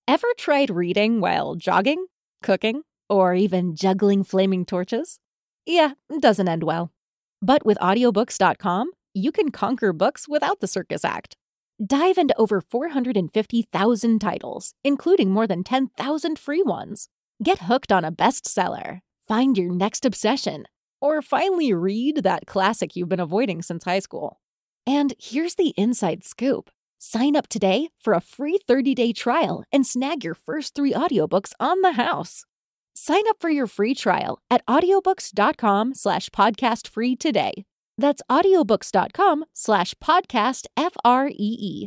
Ever tried reading while jogging, cooking, or even juggling flaming torches? Yeah, it doesn't end well. But with audiobooks.com, you can conquer books without the circus act. Dive into over 450,000 titles, including more than 10,000 free ones. Get hooked on a bestseller, find your next obsession, or finally read that classic you've been avoiding since high school. And here's the inside scoop. Sign up today for a free 30-day trial and snag your first 3 audiobooks on the house. Sign up for your free trial at audiobooks.com/podcastfree today. That's audiobooks.com/podcastfree.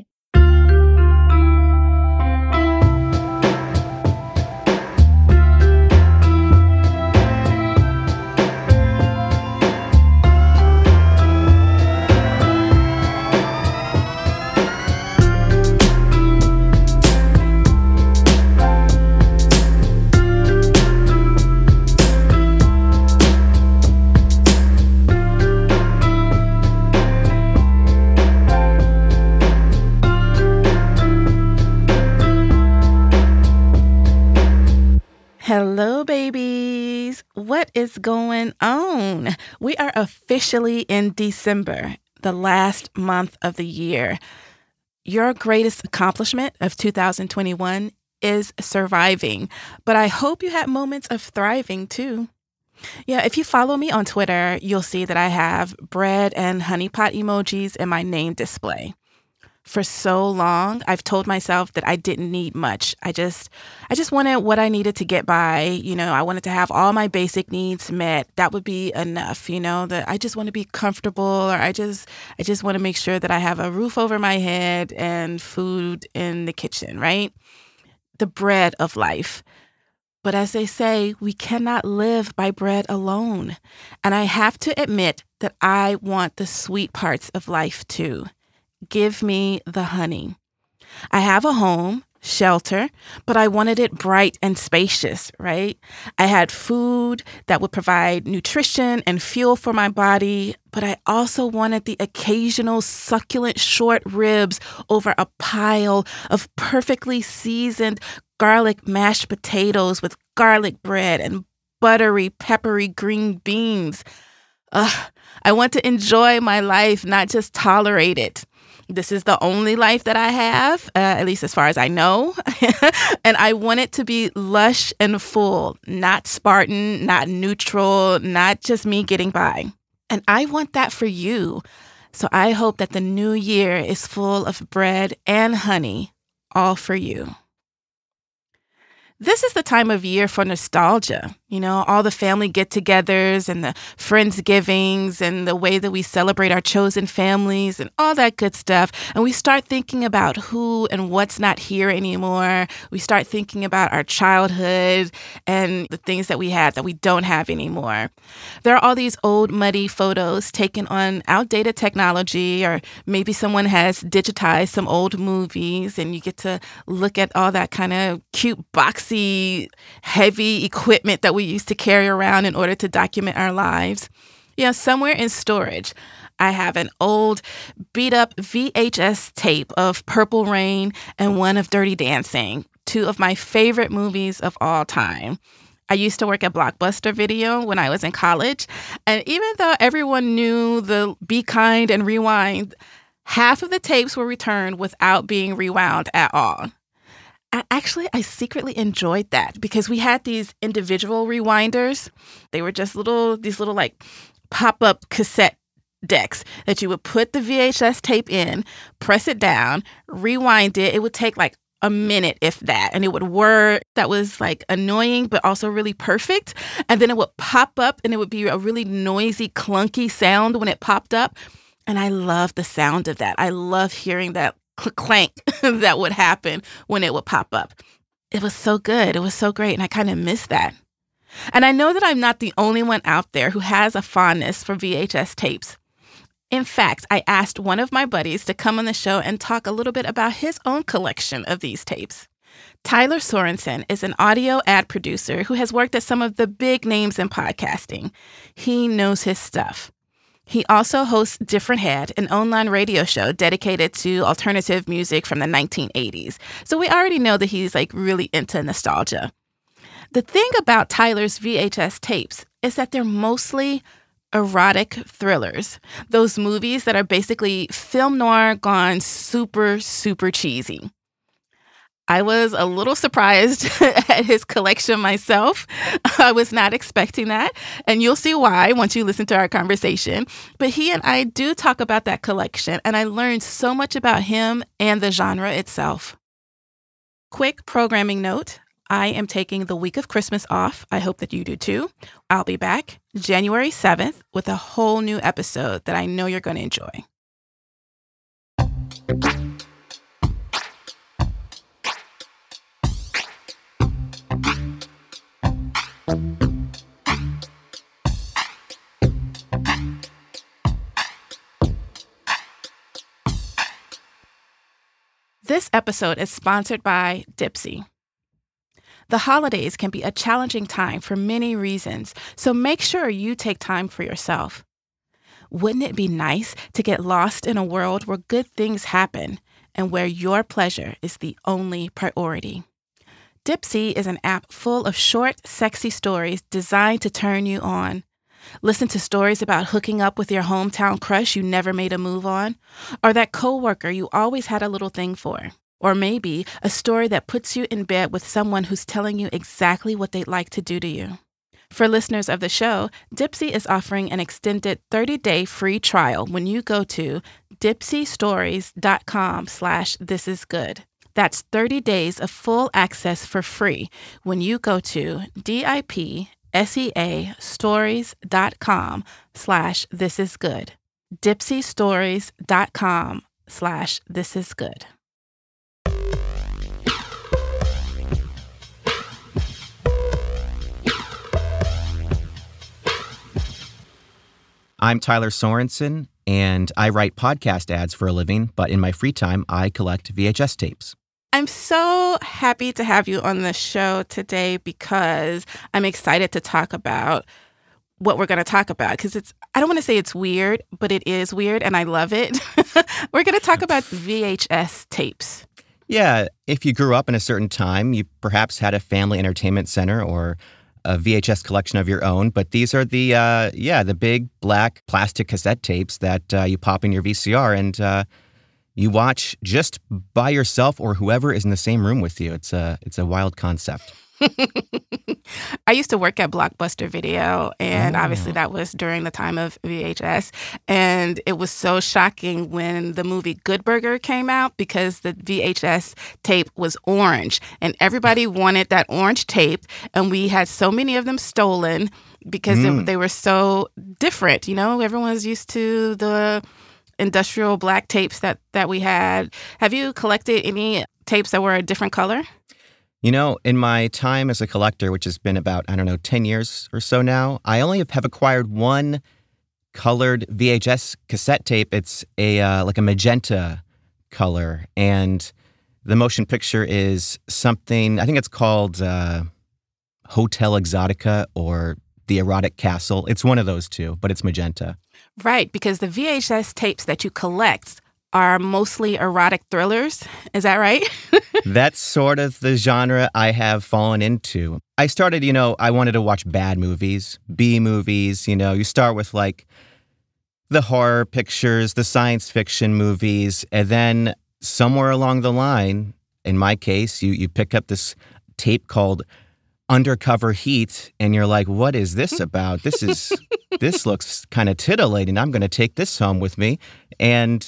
Hello, babies. What is going on? We are officially in December, the last month of the year. Your greatest accomplishment of 2021 is surviving, but I hope you had moments of thriving too. Yeah, if you follow me on Twitter, you'll see that I have bread and honey pot emojis in my name display. For so long, I've told myself that I didn't need much. I just wanted what I needed to get by. I wanted to have all my basic needs met. That would be enough, that I just want to be comfortable, or I just want to make sure that I have a roof over my head and food in the kitchen, right? The bread of life. But as they say, we cannot live by bread alone. And I have to admit that I want the sweet parts of life too. Give me the honey. I have a home, shelter, but I wanted it bright and spacious, right? I had food that would provide nutrition and fuel for my body, but I also wanted the occasional succulent short ribs over a pile of perfectly seasoned garlic mashed potatoes with garlic bread and buttery, peppery green beans. I want to enjoy my life, not just tolerate it. This is the only life that I have, at least as far as I know. And I want it to be lush and full, not Spartan, not neutral, not just me getting by. And I want that for you. So I hope that the new year is full of bread and honey, all for you. This is the time of year for nostalgia, all the family get-togethers and the Friendsgivings and the way that we celebrate our chosen families and all that good stuff. And we start thinking about who and what's not here anymore. We start thinking about our childhood and the things that we had that we don't have anymore. There are all these old muddy photos taken on outdated technology, or maybe someone has digitized some old movies and you get to look at all that kind of cute boxy, heavy equipment that we used to carry around in order to document our lives. Somewhere in storage, I have an old beat-up VHS tape of Purple Rain and one of Dirty Dancing, 2 of my favorite movies of all time. I used to work at Blockbuster Video when I was in college, and even though everyone knew the Be Kind and Rewind, half of the tapes were returned without being rewound at all. I secretly enjoyed that because we had these individual rewinders. They were just these little like pop-up cassette decks that you would put the VHS tape in, press it down, rewind it. It would take like a minute, if that, and it would whir. That was like annoying, but also really perfect. And then it would pop up and it would be a really noisy, clunky sound when it popped up. And I love the sound of that. I love hearing that clank that would happen when it would pop up. It was so good. It was so great. And I kind of miss that. And I know that I'm not the only one out there who has a fondness for VHS tapes. In fact, I asked one of my buddies to come on the show and talk a little bit about his own collection of these tapes. Tyler Sorensen is an audio ad producer who has worked at some of the big names in podcasting. He knows his stuff. He also hosts Different Head, an online radio show dedicated to alternative music from the 1980s. So we already know that he's like really into nostalgia. The thing about Tyler's VHS tapes is that they're mostly erotic thrillers. Those movies that are basically film noir gone super, super cheesy. I was a little surprised at his collection myself. I was not expecting that. And you'll see why once you listen to our conversation. But he and I do talk about that collection, and I learned so much about him and the genre itself. Quick programming note. I am taking the week of Christmas off. I hope that you do too. I'll be back January 7th with a whole new episode that I know you're going to enjoy. This episode is sponsored by Dipsea. The holidays can be a challenging time for many reasons, so make sure you take time for yourself. Wouldn't it be nice to get lost in a world where good things happen and where your pleasure is the only priority? Dipsea is an app full of short, sexy stories designed to turn you on. Listen to stories about hooking up with your hometown crush you never made a move on, or that coworker you always had a little thing for. Or maybe a story that puts you in bed with someone who's telling you exactly what they'd like to do to you. For listeners of the show, Dipsea is offering an extended 30-day free trial when you go to dipseastories.com/thisisgood. That's 30 days of full access for free when you go to dipseastories.com/thisisgood. dipseastories.com/thisisgood. I'm Tyler Sorensen, and I write podcast ads for a living, but in my free time, I collect VHS tapes. I'm so happy to have you on the show today because I'm excited to talk about what we're going to talk about, because I don't want to say it's weird, but it is weird, and I love it. We're going to talk about VHS tapes. Yeah, if you grew up in a certain time, you perhaps had a family entertainment center or a VHS collection of your own, but these are the big black plastic cassette tapes that you pop in your VCR and you watch just by yourself or whoever is in the same room with you. It's a wild concept. I used to work at Blockbuster Video, and obviously that was during the time of VHS. And it was so shocking when the movie Good Burger came out because the VHS tape was orange, and everybody wanted that orange tape. And we had so many of them stolen because they were so different. You know, everyone was used to the industrial black tapes that we had. Have you collected any tapes that were a different color? You know, in my time as a collector, which has been about, 10 years or so now, I only have acquired one colored VHS cassette tape. It's like a magenta color, and the motion picture is something, I think it's called Hotel Exotica or The Erotic Castle. It's one of those two, but it's magenta. Right, because the VHS tapes that you collect are mostly erotic thrillers. Is that right? That's sort of the genre I have fallen into. I started, I wanted to watch bad movies, B movies. You start with like the horror pictures, the science fiction movies, and then somewhere along the line, in my case, you pick up this tape called Undercover Heat, and you're like, what is this about? This looks kind of titillating. I'm going to take this home with me. And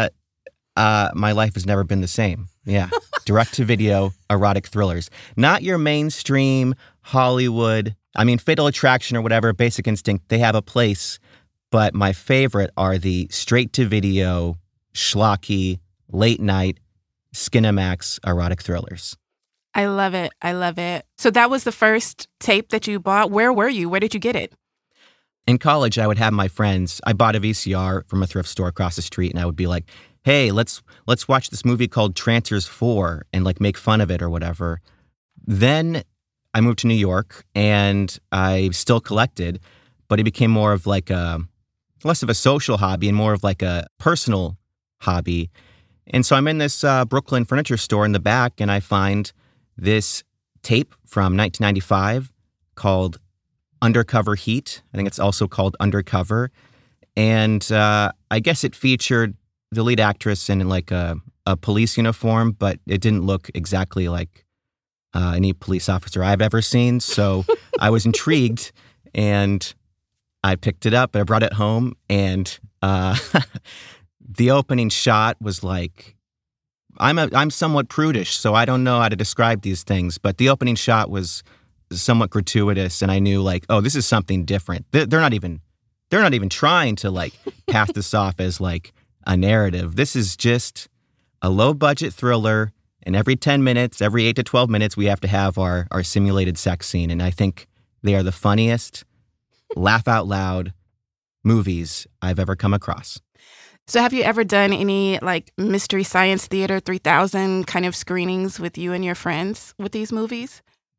my life has never been the same. Yeah. Direct-to-video erotic thrillers. Not your mainstream Hollywood. Fatal Attraction or whatever, Basic Instinct, they have a place. But my favorite are the straight-to-video, schlocky, late-night, Skinamax erotic thrillers. I love it. I love it. So that was the first tape that you bought. Where were you? Where did you get it? In college, I would have my friends. I bought a VCR from a thrift store across the street, and I would be like, hey, let's watch this movie called Trancers 4 and like make fun of it or whatever. Then I moved to New York, and I still collected, but it became more of like a less of a social hobby and more of like a personal hobby. And so I'm in this Brooklyn furniture store in the back, and I find this tape from 1995 called Undercover Heat. I think it's also called Undercover. And I guess it featured the lead actress in like a police uniform, but it didn't look exactly like any police officer I've ever seen. So I was intrigued, and I picked it up and I brought it home. And the opening shot was like, I'm somewhat prudish, so I don't know how to describe these things, but the opening shot was somewhat gratuitous, and I knew like, oh, this is something different. They're not even trying to like pass this off as like a narrative. This is just a low budget thriller, and every 10 minutes, every 8 to 12 minutes, we have to have our simulated sex scene. And I think they are the funniest, laugh out loud movies I've ever come across. So have you ever done any like Mystery Science Theater 3000 kind of screenings with you and your friends with these movies?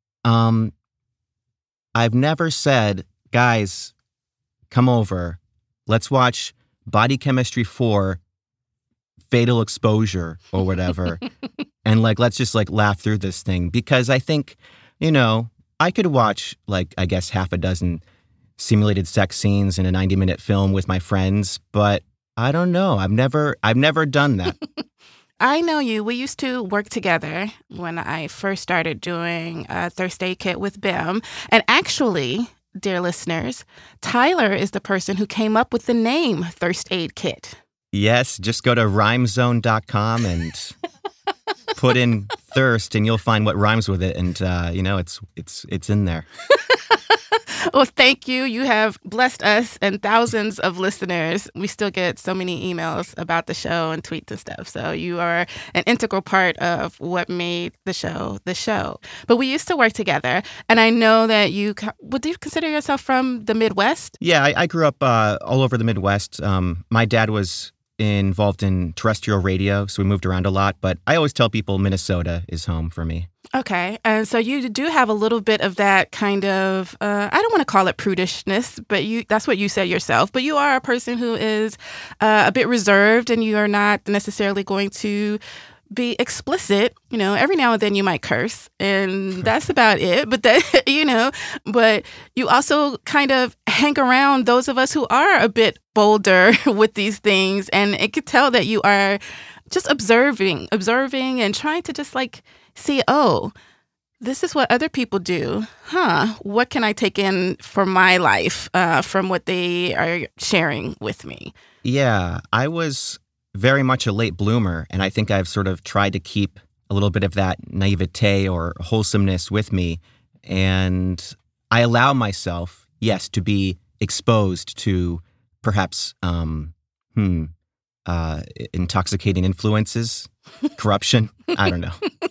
I've never said, guys, come over, let's watch Body Chemistry 4, Fatal Exposure or whatever. And like, let's just like laugh through this thing, because I think, I could watch like, I guess half a dozen simulated sex scenes in a 90-minute film with my friends, but I don't know. I've never done that. I know you. We used to work together when I first started doing Thirst Aid Kit with Bim. And actually, dear listeners, Tyler is the person who came up with the name Thirst Aid Kit. Yes, just go to rhymezone.com and put in thirst, and you'll find what rhymes with it. And, it's in there. Well, thank you. You have blessed us and thousands of listeners. We still get so many emails about the show and tweets and stuff. So you are an integral part of what made the show the show. But we used to work together. And I know that would you consider yourself from the Midwest? Yeah, I grew up all over the Midwest. My dad was involved in terrestrial radio, so we moved around a lot. But I always tell people Minnesota is home for me. Okay. And so you do have a little bit of that kind of, I don't want to call it prudishness, but that's what you said yourself. But you are a person who is a bit reserved, and you are not necessarily going to be explicit. Every now and then you might curse, and that's about it. But but you also kind of hang around those of us who are a bit bolder with these things. And it could tell that you are just observing and trying to just like see, oh, this is what other people do. What can I take in for my life from what they are sharing with me? Yeah, I was very much a late bloomer, and I think I've sort of tried to keep a little bit of that naivete or wholesomeness with me. And I allow myself, yes, to be exposed to perhaps intoxicating influences, corruption. I don't know.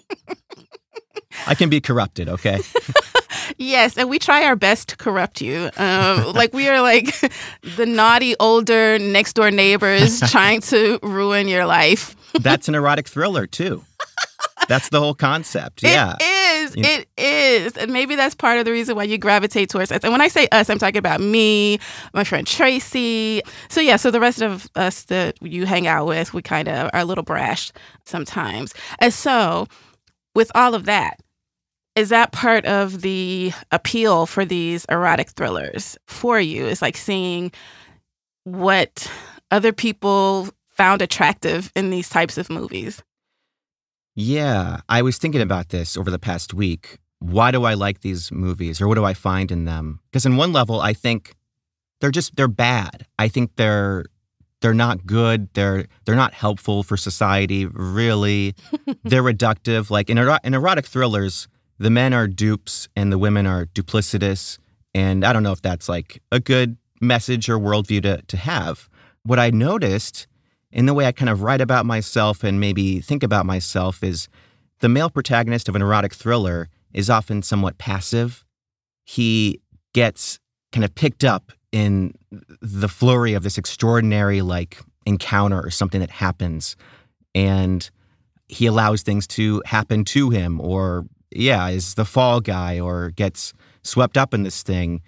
I can be corrupted, okay? Yes, and we try our best to corrupt you. Like we are like the naughty older next door neighbors trying to ruin your life. That's an erotic thriller too. That's the whole concept. Yeah. It is. And maybe that's part of the reason why you gravitate towards us. And when I say us, I'm talking about me, my friend Tracy. So the rest of us that you hang out with, we kind of are a little brash sometimes. And so with all of that, is that part of the appeal for these erotic thrillers for you? It's like seeing what other people found attractive in these types of movies. Yeah, I was thinking about this over the past week. Why do I like these movies, or what do I find in them? Because on one level, I think they're bad. I think they're not good. They're not helpful for society, really. They're reductive. Like in erotic thrillers, the men are dupes and the women are duplicitous. And I don't know if that's like a good message or worldview to have. What I noticed in the way I kind of write about myself and maybe think about myself is the male protagonist of an erotic thriller is often somewhat passive. He gets kind of picked up in the flurry of this extraordinary like encounter or something that happens, and he allows things to happen to him, or is the fall guy or gets swept up in this thing.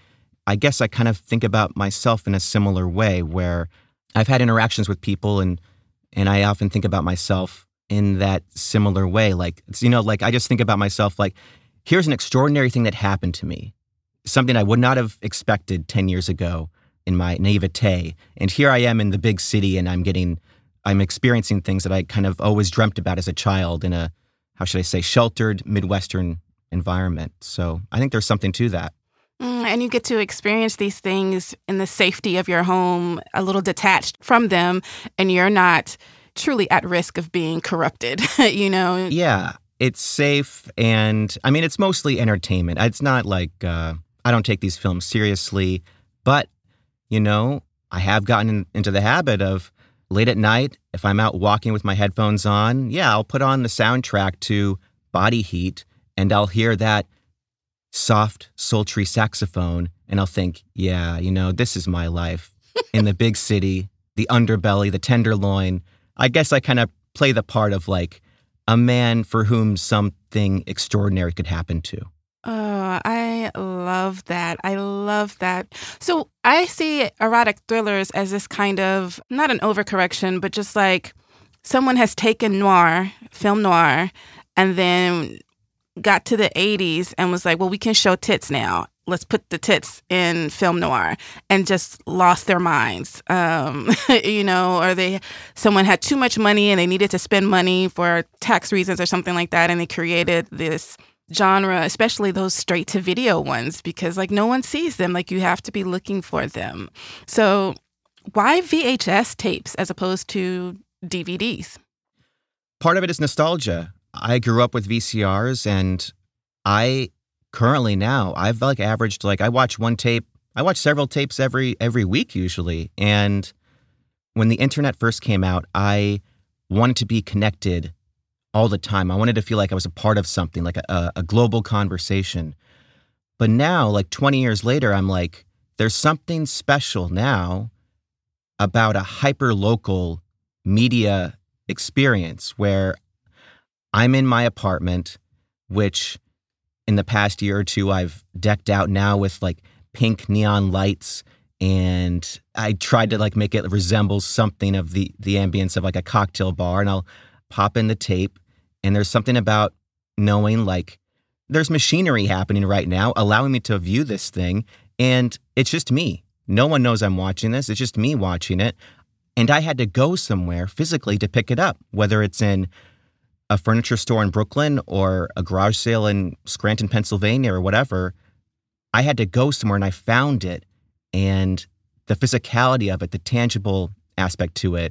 I guess I kind of think about myself in a similar way where I've had interactions with people and I often think about myself in that similar way. Like, like I just think about myself like, here's an extraordinary thing that happened to me, something I would not have expected 10 years ago in my naivete. And here I am in the big city and I'm experiencing things that I kind of always dreamt about as a child in a, how should I say, sheltered Midwestern environment. So I think there's something to that. And you get to experience these things in the safety of your home, a little detached from them, and you're not truly at risk of being corrupted, Yeah, it's safe, and I mean, it's mostly entertainment. It's not like I don't take these films seriously, but, I have gotten into the habit of late at night, if I'm out walking with my headphones on, I'll put on the soundtrack to Body Heat, and I'll hear that soft, sultry saxophone, and I'll think, this is my life in the big city, the underbelly, the tenderloin. I guess I kind of play the part of like a man for whom something extraordinary could happen to. Oh, I love that. I love that. So I see erotic thrillers as this kind of, not an overcorrection, but just like someone has taken film noir, and then got to the 80s and was like, well, we can show tits now. Let's put the tits in film noir, and just lost their minds. Or someone had too much money and they needed to spend money for tax reasons or something like that. And they created this genre, especially those straight to video ones, because like no one sees them. Like you have to be looking for them. So why VHS tapes as opposed to DVDs? Part of it is nostalgia. I grew up with VCRs, and I currently now, I've like averaged, like I watch several tapes every week usually. And when the internet first came out, I wanted to be connected all the time. I wanted to feel like I was a part of something, like a global conversation. But now, like 20 years later, I'm like, there's something special now about a hyper-local media experience where I'm in my apartment, which in the past year or two, I've decked out now with like pink neon lights. And I tried to like make it resemble something of the ambience of like a cocktail bar. And I'll pop in the tape. And there's something about knowing like there's machinery happening right now, allowing me to view this thing. And it's just me. No one knows I'm watching this. It's just me watching it. And I had to go somewhere physically to pick it up, whether it's in a furniture store in Brooklyn or a garage sale in Scranton, Pennsylvania or whatever. I had to go somewhere and I found it. And the physicality of it, the tangible aspect to it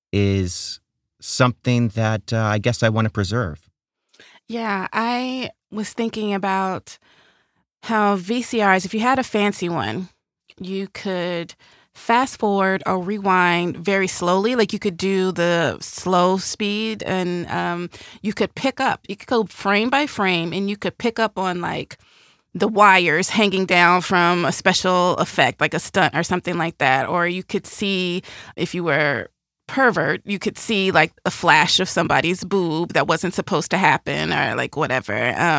is something that I guess I want to preserve. Yeah, I was thinking about how VCRs, if you had a fancy one, you could fast forward or rewind very slowly. Like you could do the slow speed, and you could go frame by frame, and you could pick up on like the wires hanging down from a special effect, like a stunt or something like that. Or you could see, if you were pervert, you could see like a flash of somebody's boob that wasn't supposed to happen, or like whatever.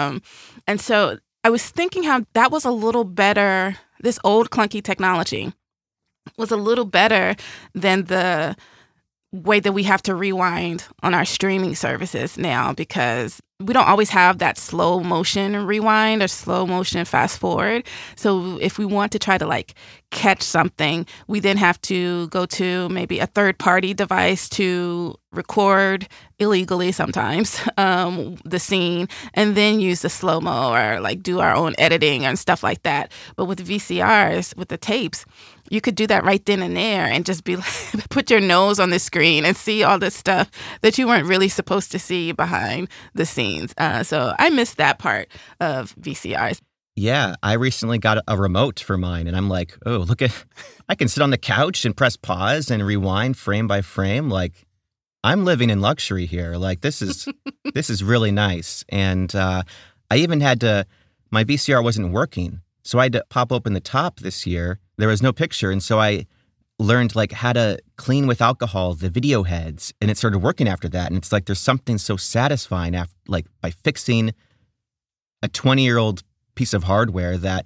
And so I was thinking how that was a little better. This old clunky technology was a little better than the way that we have to rewind on our streaming services now, because we don't always have that slow motion rewind or slow motion fast forward. So if we want to try to like catch something, we then have to go to maybe a third party device to record illegally sometimes the scene, and then use the slow-mo or like do our own editing and stuff like that. But with VCRs, with the tapes, you could do that right then and there and just be like, put your nose on the screen and see all this stuff that you weren't really supposed to see behind the scenes. So I missed that part of VCRs. Yeah, I recently got a remote for mine, and I'm like, oh, look at, I can sit on the couch and press pause and rewind frame by frame. Like, I'm living in luxury here. Like, this is really nice. And I even had to, my VCR wasn't working, so I had to pop open the top this year. There was no picture, and so I learned like how to clean with alcohol the video heads, and it started working after that. And it's like there's something so satisfying after, like by fixing a 20-year-old piece of hardware that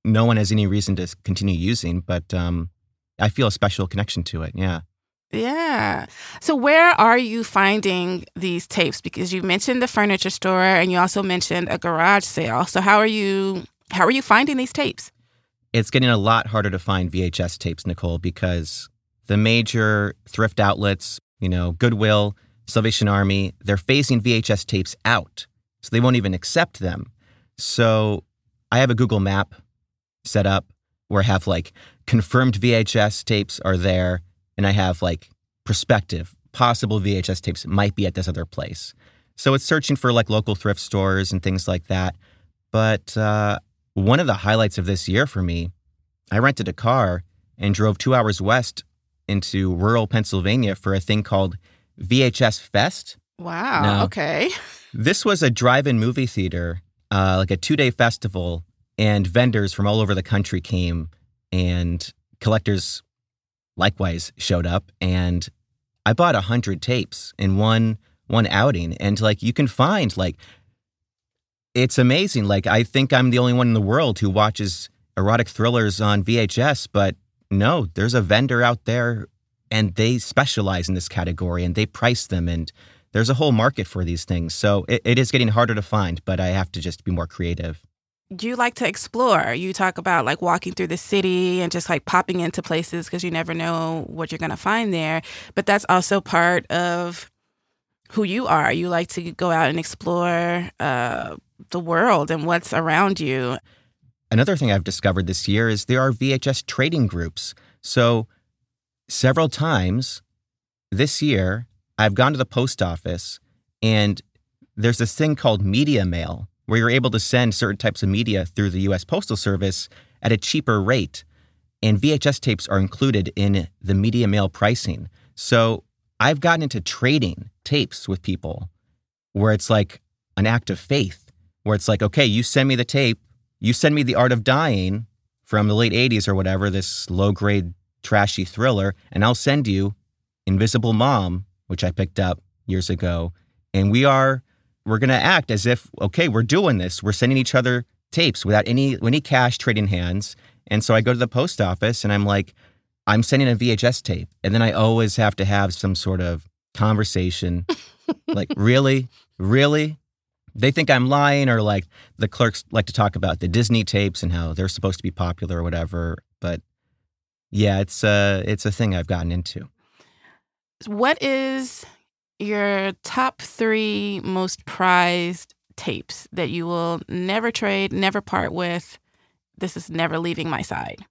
no one has any reason to continue using, but I feel a special connection to it. Yeah. Yeah. So where are you finding these tapes? Because you mentioned the furniture store and you also mentioned a garage sale. So how are you finding these tapes? It's getting a lot harder to find VHS tapes, Nicole, because the major thrift outlets, Goodwill, Salvation Army, they're phasing VHS tapes out. So they won't even accept them. So I have a Google map set up where I have confirmed VHS tapes are there. And I have prospective, possible VHS tapes might be at this other place. So it's searching for local thrift stores and things like that. But one of the highlights of this year for me, I rented a car and drove 2 hours west into rural Pennsylvania for a thing called VHS Fest. Wow. Now, okay. This was a drive-in movie theater, a 2-day festival, and vendors from all over the country came, and collectors likewise showed up, and I bought 100 tapes in one outing. And you can find it's amazing. I think I'm the only one in the world who watches erotic thrillers on VHS, but no, there's a vendor out there and they specialize in this category and they price them, and there's a whole market for these things. So it is getting harder to find, but I have to just be more creative. Do you like to explore? You talk about walking through the city and just popping into places because you never know what you're going to find there. But that's also part of who you are. You like to go out and explore the world and what's around you. Another thing I've discovered this year is there are VHS trading groups. So several times this year, I've gone to the post office and there's this thing called media mail, where you're able to send certain types of media through the U.S. Postal Service at a cheaper rate. And VHS tapes are included in the media mail pricing. So I've gotten into trading tapes with people where it's an act of faith, where it's okay, you send me the tape, you send me The Art of Dying from the late 80s or whatever, this low-grade, trashy thriller, and I'll send you Invisible Mom, which I picked up years ago, and we're going to act as if, okay, we're doing this. We're sending each other tapes without any cash trading hands. And so I go to the post office and I'm sending a VHS tape. And then I always have to have some sort of conversation. Really? Really? They think I'm lying, or the clerks like to talk about the Disney tapes and how they're supposed to be popular or whatever. But yeah, it's a thing I've gotten into. What is your top 3 most prized tapes that you will never trade, never part with? This is never leaving my side.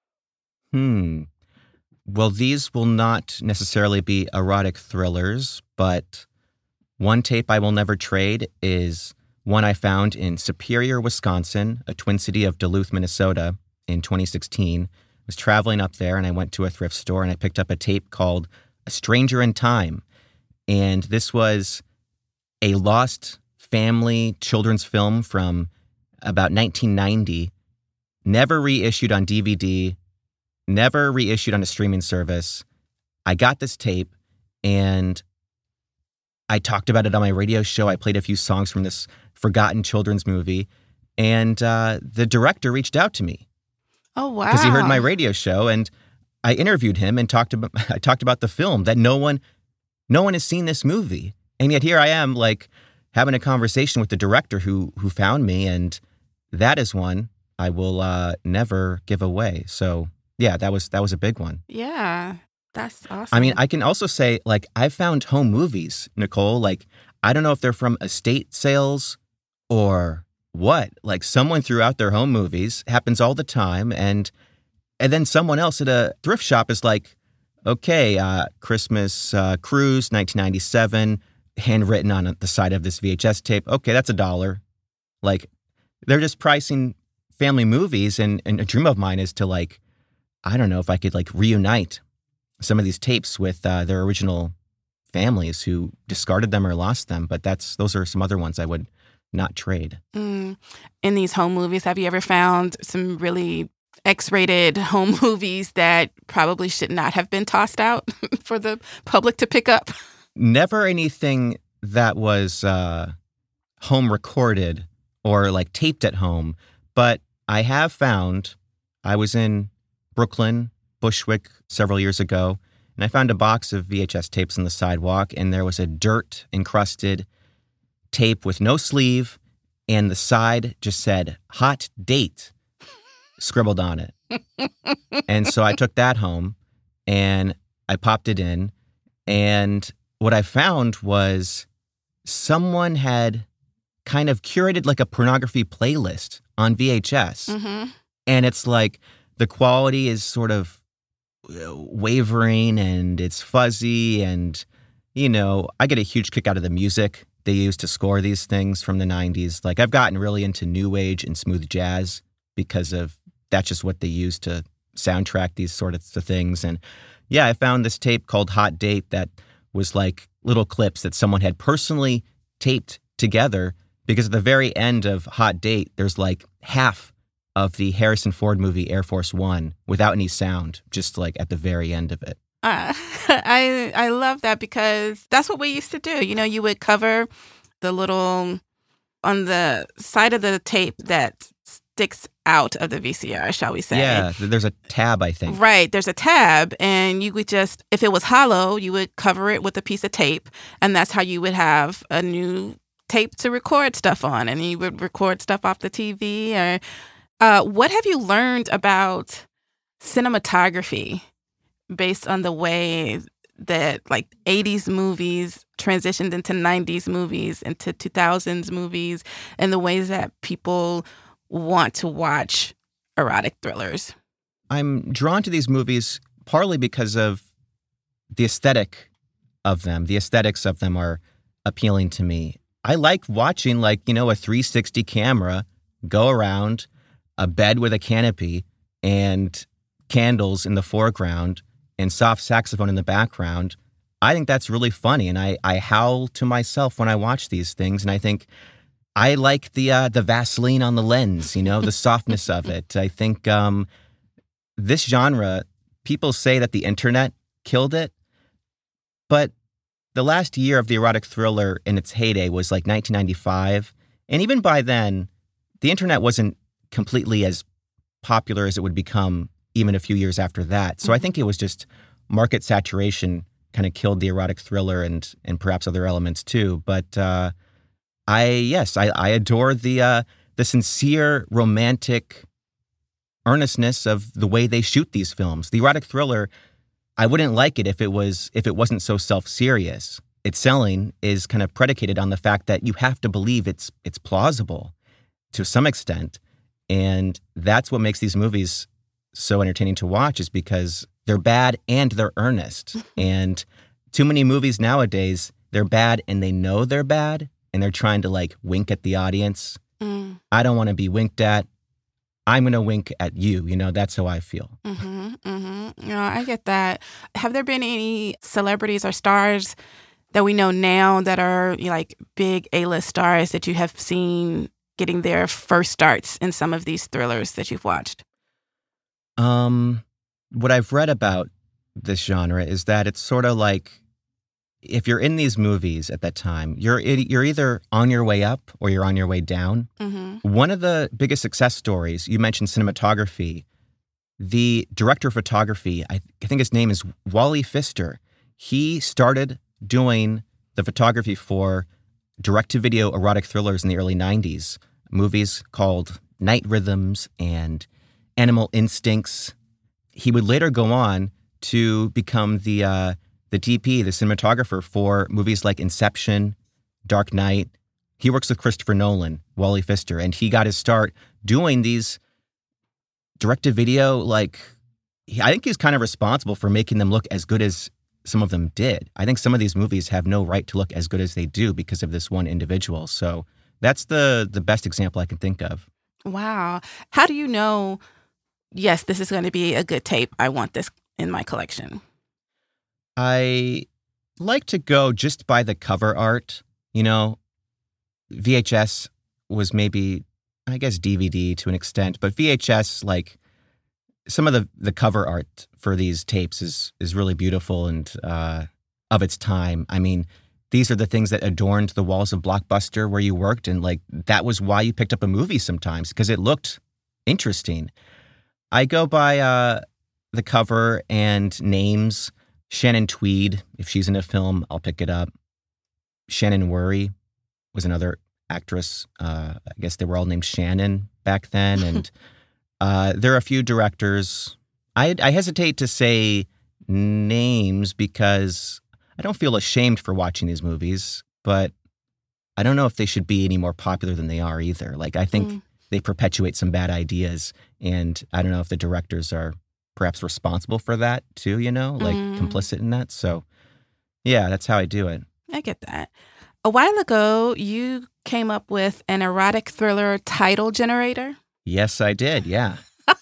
Well, these will not necessarily be erotic thrillers, but one tape I will never trade is one I found in Superior, Wisconsin, a twin city of Duluth, Minnesota, in 2016. I was traveling up there and I went to a thrift store and I picked up a tape called A Stranger in Time. And this was a lost family children's film from about 1990, never reissued on DVD, never reissued on a streaming service. I got this tape and I talked about it on my radio show. I played a few songs from this forgotten children's movie. And the director reached out to me. Oh, wow. Because he heard my radio show, and I interviewed him and talked about the film, that no one has seen this movie. And yet here I am, having a conversation with the director who found me, and that is one I will never give away. So yeah, that was a big one. Yeah, that's awesome. I mean, I can also say, I've found home movies, Nicole. I don't know if they're from estate sales or what. Someone threw out their home movies. Happens all the time. And then someone else at a thrift shop is okay, Christmas Cruise, 1997, handwritten on the side of this VHS tape. Okay, that's $1. They're just pricing family movies, and a dream of mine is to I don't know if I could reunite some of these tapes with their original families who discarded them or lost them. But those are some other ones I would not trade. In these home movies, have you ever found some really X-rated home movies that probably should not have been tossed out for the public to pick up? Never anything that was home recorded or taped at home. But I have found, I was in Brooklyn, Bushwick, several years ago, and I found a box of VHS tapes on the sidewalk, and there was a dirt-encrusted tape with no sleeve, and the side just said, "Hot Date," scribbled on it. And so I took that home, and I popped it in, and what I found was someone had kind of curated like a pornography playlist on VHS. Mm-hmm. And it's like the quality is sort of wavering and it's fuzzy. And, you know, I get a huge kick out of the music they used to score these things from the 90s. Like I've gotten really into new age and smooth jazz because of that's just what they use to soundtrack these sorts of things. And yeah, I found this tape called Hot Date that was like little clips that someone had personally taped together, because at the very end of Hot Date, there's like half of the Harrison Ford movie Air Force One without any sound, just like at the very end of it. I love that because that's what we used to do. You know, you would cover the little on the side of the tape that sticks out of the VCR, shall we say. Yeah, there's a tab, I think. Right, there's a tab, and you would just, if it was hollow, you would cover it with a piece of tape, and that's how you would have a new tape to record stuff on, and you would record stuff off the TV. Or what have you learned about cinematography based on the way that like 80s movies transitioned into 90s movies, into 2000s movies, and the ways that people want to watch erotic thrillers? I'm drawn to these movies partly because of the aesthetic of them. The aesthetics of them are appealing to me. I like watching, like, you know, a 360 camera go around a bed with a canopy and candles in the foreground and soft saxophone in the background. I think that's really funny, and I howl to myself when I watch these things, and I think I like the Vaseline on the lens, you know, the softness of it. I think this genre, people say that the internet killed it, but the last year of the erotic thriller in its heyday was like 1995, and even by then, the internet wasn't completely as popular as it would become even a few years after that. So I think it was just market saturation kind of killed the erotic thriller and perhaps other elements too. But I adore the sincere romantic earnestness of the way they shoot these films. The erotic thriller, I wouldn't like it if it wasn't so self-serious. Its selling is kind of predicated on the fact that you have to believe it's plausible to some extent. And that's what makes these movies so entertaining to watch, is because they're bad and they're earnest. And too many movies nowadays, they're bad and they know they're bad and they're trying to like wink at the audience. I don't want to be winked at. I'm going to wink at you. You know, that's how I feel. You know, I get that. Have there been any celebrities or stars that we know now that are, you know, like big A-list stars that you have seen getting their first starts in some of these thrillers that you've watched? What I've read about this genre is that it's sort of like, if you're in these movies at that time, you're either on your way up or you're on your way down. One of the biggest success stories, you mentioned cinematography. The director of photography, I think his name is Wally Pfister. He started doing the photography for direct-to-video erotic thrillers in the early 90s. Movies called Night Rhythms and Animal Instincts. He would later go on to become the DP, the cinematographer for movies like Inception, Dark Knight. He works with Christopher Nolan, Wally Pfister, and he got his start doing these direct-to-video, like, I think he's kind of responsible for making them look as good as some of them did. I think some of these movies have no right to look as good as they do because of this one individual. So that's the best example I can think of. Wow. How do you know, yes, this is going to be a good tape, I want this in my collection? I like to go just by the cover art. You know, VHS was maybe, I guess, DVD to an extent, but VHS, like, some of the cover art for these tapes is really beautiful and of its time. I mean, these are the things that adorned the walls of Blockbuster where you worked, and like that was why you picked up a movie sometimes, because it looked Interesting. I go by the cover and names. Shannon Tweed, if she's in a film, I'll pick it up. Shannon Worry was another actress. I guess they were all named Shannon back then. And there are a few directors. I hesitate to say names because I don't feel ashamed for watching these movies, but I don't know if they should be any more popular than they are either. Like, I think they perpetuate some bad ideas, and I don't know if the directors are perhaps responsible for that too, like complicit in that. So, yeah, that's how I do it. I get that. A while ago, you came up with an erotic thriller title generator. Yes, I did. Yeah.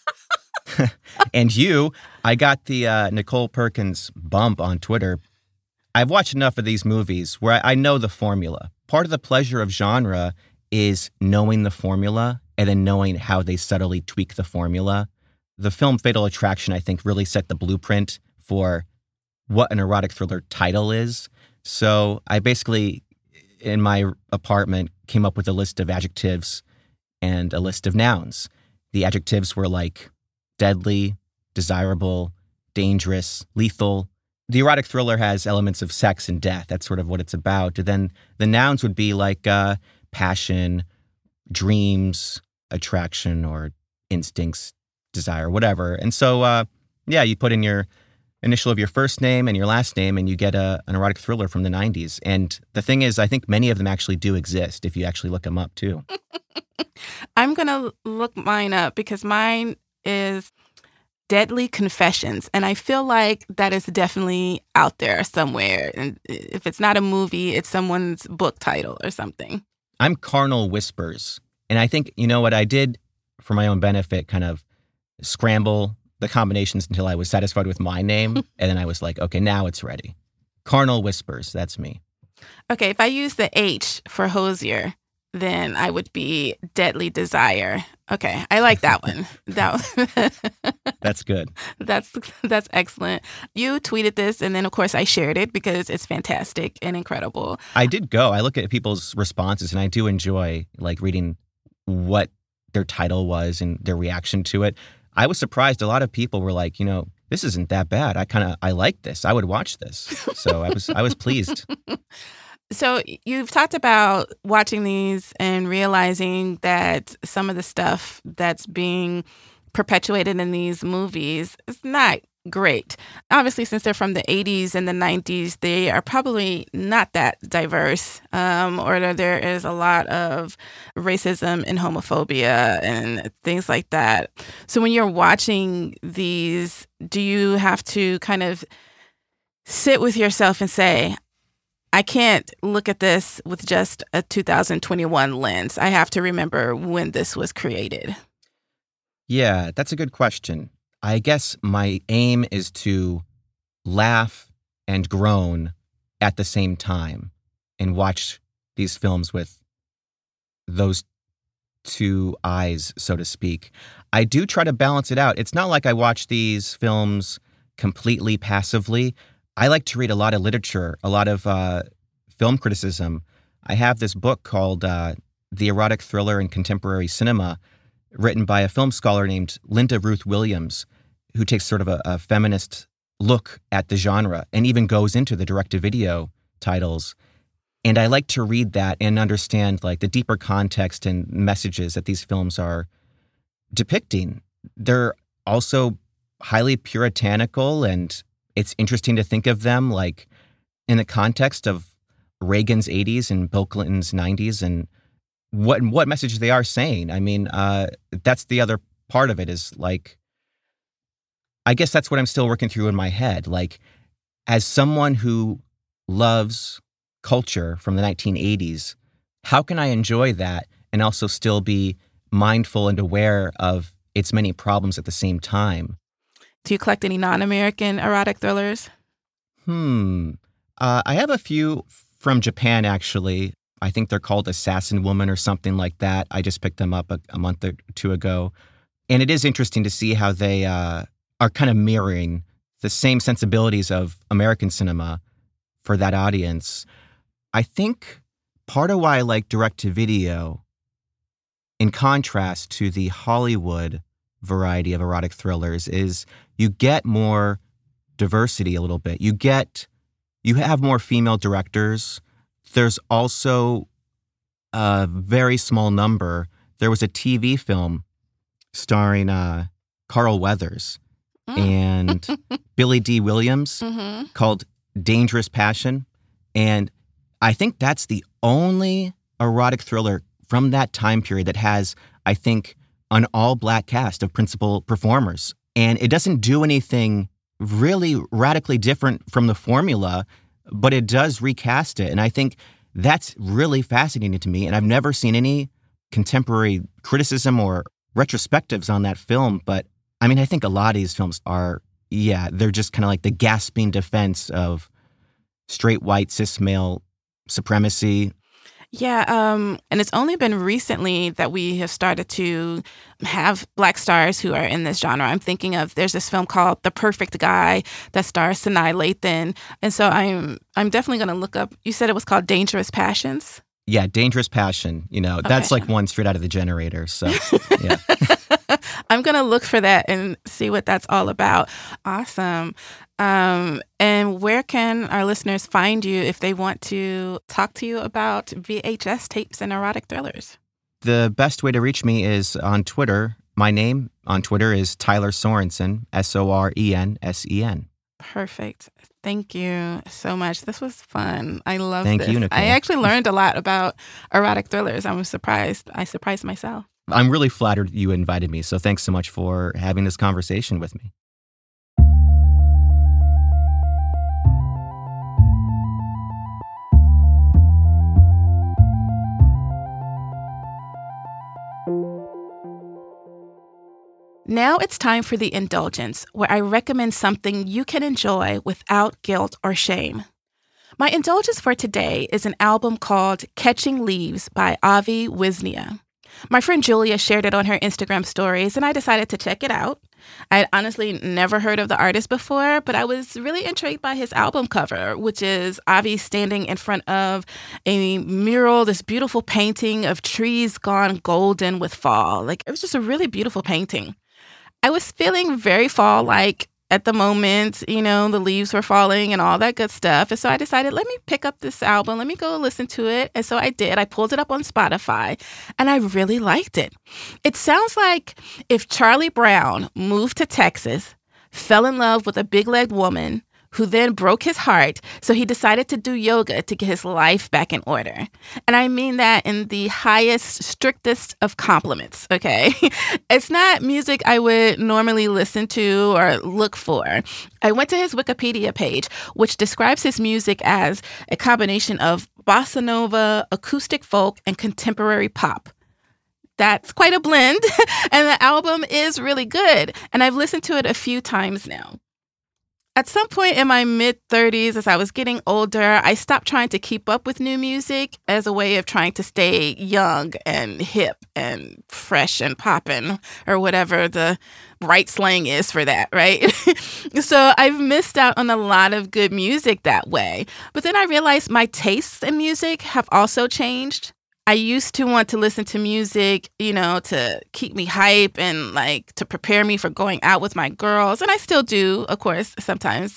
And I got the Nicole Perkins bump on Twitter. I've watched enough of these movies where I know the formula. Part of the pleasure of genre is knowing the formula and then knowing how they subtly tweak the formula. The film Fatal Attraction, I think, really set the blueprint for what an erotic thriller title is. So I basically, in my apartment, came up with a list of adjectives and a list of nouns. The adjectives were like deadly, desirable, dangerous, lethal. The erotic thriller has elements of sex and death. That's sort of what it's about. And then the nouns would be like passion, dreams, attraction, or instincts, desire, whatever. And so, you put in your initial of your first name and your last name, and you get an erotic thriller from the 90s. And the thing is, I think many of them actually do exist if you actually look them up, too. I'm going to look mine up because mine is Deadly Confessions. And I feel like that is definitely out there somewhere. And if it's not a movie, it's someone's book title or something. I'm Carnal Whispers. And I think, what I did for my own benefit, kind of scramble the combinations until I was satisfied with my name. And then I was like, okay, now it's ready. Carnal Whispers, that's me. Okay, if I use the H for Hosier, then I would be Deadly Desire. Okay, I like that one. That's good. That's excellent. You tweeted this, and then, of course, I shared it because it's fantastic and incredible. I did go. I look at people's responses, and I do enjoy, reading what their title was and their reaction to it. I was surprised. A lot of people were like, this isn't that bad. I like this. I would watch this. So I was pleased. So you've talked about watching these and realizing that some of the stuff that's being perpetuated in these movies is not great. Obviously, since they're from the 80s and the 90s, they are probably not that diverse, or there is a lot of racism and homophobia and things like that. So when you're watching these, do you have to kind of sit with yourself and say, I can't look at this with just a 2021 lens. I have to remember when this was created. Yeah, that's a good question. I guess my aim is to laugh and groan at the same time and watch these films with those two eyes, so to speak. I do try to balance it out. It's not like I watch these films completely passively. I like to read a lot of literature, a lot of film criticism. I have this book called The Erotic Thriller in Contemporary Cinema, written by a film scholar named Linda Ruth Williams, who takes sort of a feminist look at the genre and even goes into the direct-to-video titles. And I like to read that and understand the deeper context and messages that these films are depicting. They're also highly puritanical, and it's interesting to think of them in the context of Reagan's 80s and Bill Clinton's 90s and what message they are saying. I mean, that's the other part of it is I guess that's what I'm still working through in my head. As someone who loves culture from the 1980s, how can I enjoy that and also still be mindful and aware of its many problems at the same time? Do you collect any non-American erotic thrillers? I have a few from Japan, actually. I think they're called Assassin Woman or something like that. I just picked them up a month or two ago. And it is interesting to see how they are kind of mirroring the same sensibilities of American cinema for that audience. I think part of why I like direct-to-video in contrast to the Hollywood variety of erotic thrillers, is you get more diversity a little bit. You have more female directors. There's also a very small number. There was a TV film starring Carl Weathers and Billy D. Williams called Dangerous Passion. And I think that's the only erotic thriller from that time period that has, I think, an all-black cast of principal performers. And it doesn't do anything really radically different from the formula, but it does recast it. And I think that's really fascinating to me. And I've never seen any contemporary criticism or retrospectives on that film. But I mean, I think a lot of these films are, they're just kind of like the gasping defense of straight white cis male supremacy. Yeah, and it's only been recently that we have started to have Black stars who are in this genre. I'm thinking of, there's this film called The Perfect Guy that stars Sanaa Lathan. And so I'm definitely going to look up, you said it was called Dangerous Passions? Yeah, Dangerous Passion. That's like one straight out of The Generator. So, yeah. I'm going to look for that and see what that's all about. Awesome. And where can our listeners find you if they want to talk to you about VHS tapes and erotic thrillers? The best way to reach me is on Twitter. My name on Twitter is Tyler Sorensen, Sorensen. Perfect. Thank you so much. This was fun. I love this. Thank you, Nicole. I actually learned a lot about erotic thrillers. I was surprised. I surprised myself. I'm really flattered you invited me, so thanks so much for having this conversation with me. Now it's time for the indulgence, where I recommend something you can enjoy without guilt or shame. My indulgence for today is an album called Catching Leaves by Avi Wisnia. My friend Julia shared it on her Instagram stories, and I decided to check it out. I had honestly never heard of the artist before, but I was really intrigued by his album cover, which is Avi standing in front of a mural, this beautiful painting of trees gone golden with fall. It was just a really beautiful painting. I was feeling very fall-like at the moment, the leaves were falling and all that good stuff. And so I decided, let me pick up this album. Let me go listen to it. And so I did. I pulled it up on Spotify and I really liked it. It sounds like if Charlie Brown moved to Texas, fell in love with a big-legged woman, who then broke his heart, so he decided to do yoga to get his life back in order. And I mean that in the highest, strictest of compliments, okay? It's not music I would normally listen to or look for. I went to his Wikipedia page, which describes his music as a combination of bossa nova, acoustic folk, and contemporary pop. That's quite a blend, and the album is really good, and I've listened to it a few times now. At some point in my mid-30s, as I was getting older, I stopped trying to keep up with new music as a way of trying to stay young and hip and fresh and poppin', or whatever the right slang is for that, right? So I've missed out on a lot of good music that way. But then I realized my tastes in music have also changed. I used to want to listen to music, to keep me hype and to prepare me for going out with my girls. And I still do, of course, sometimes,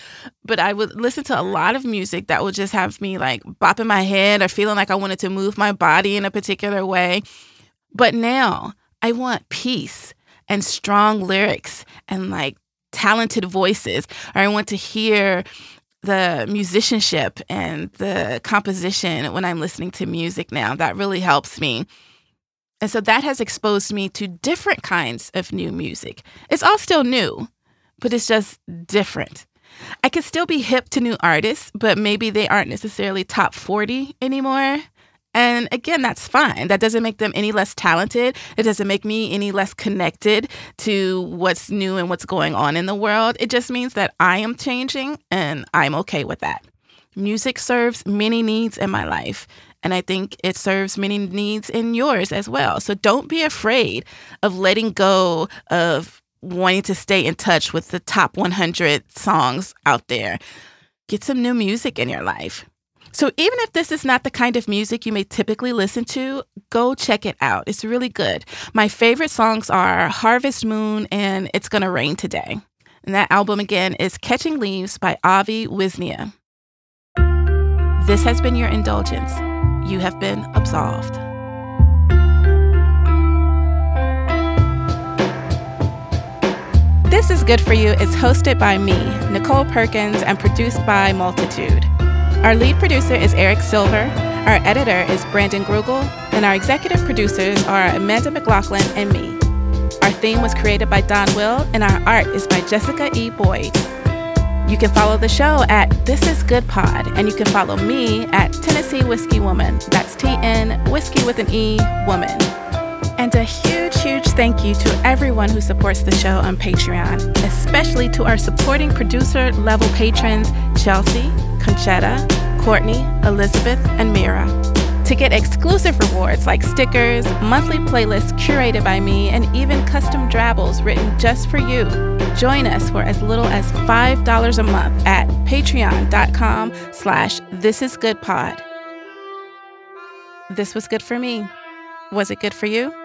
but I would listen to a lot of music that would just have me bopping my head or feeling like I wanted to move my body in a particular way. But now I want peace and strong lyrics and talented voices. Or I want to hear the musicianship and the composition when I'm listening to music now. That really helps me. And so that has exposed me to different kinds of new music. It's all still new, but it's just different. I can still be hip to new artists, but maybe they aren't necessarily top 40 anymore. And again, that's fine. That doesn't make them any less talented. It doesn't make me any less connected to what's new and what's going on in the world. It just means that I am changing and I'm okay with that. Music serves many needs in my life, and I think it serves many needs in yours as well. So don't be afraid of letting go of wanting to stay in touch with the top 100 songs out there. Get some new music in your life. So even if this is not the kind of music you may typically listen to, go check it out. It's really good. My favorite songs are Harvest Moon and It's Gonna Rain Today. And that album again is Catching Leaves by Avi Wisnia. This has been your indulgence. You have been absolved. This is Good For You is hosted by me, Nicole Perkins, and produced by Multitude. Our lead producer is Eric Silver, our editor is Brandon Grugel, and our executive producers are Amanda McLaughlin and me. Our theme was created by Don Will, and our art is by Jessica E. Boyd. You can follow the show at This Is Good Pod, and you can follow me at Tennessee Whiskey Woman. That's TN, whiskey with an E, woman. And a huge, huge thank you to everyone who supports the show on Patreon, especially to our supporting producer-level patrons, Chelsea, Conchetta, Courtney, Elizabeth, and Mira. To get exclusive rewards like stickers, monthly playlists curated by me, and even custom drabbles written just for you, join us for as little as $5 a month at patreon.com/thisisgoodpod. This was good for me. Was it good for you?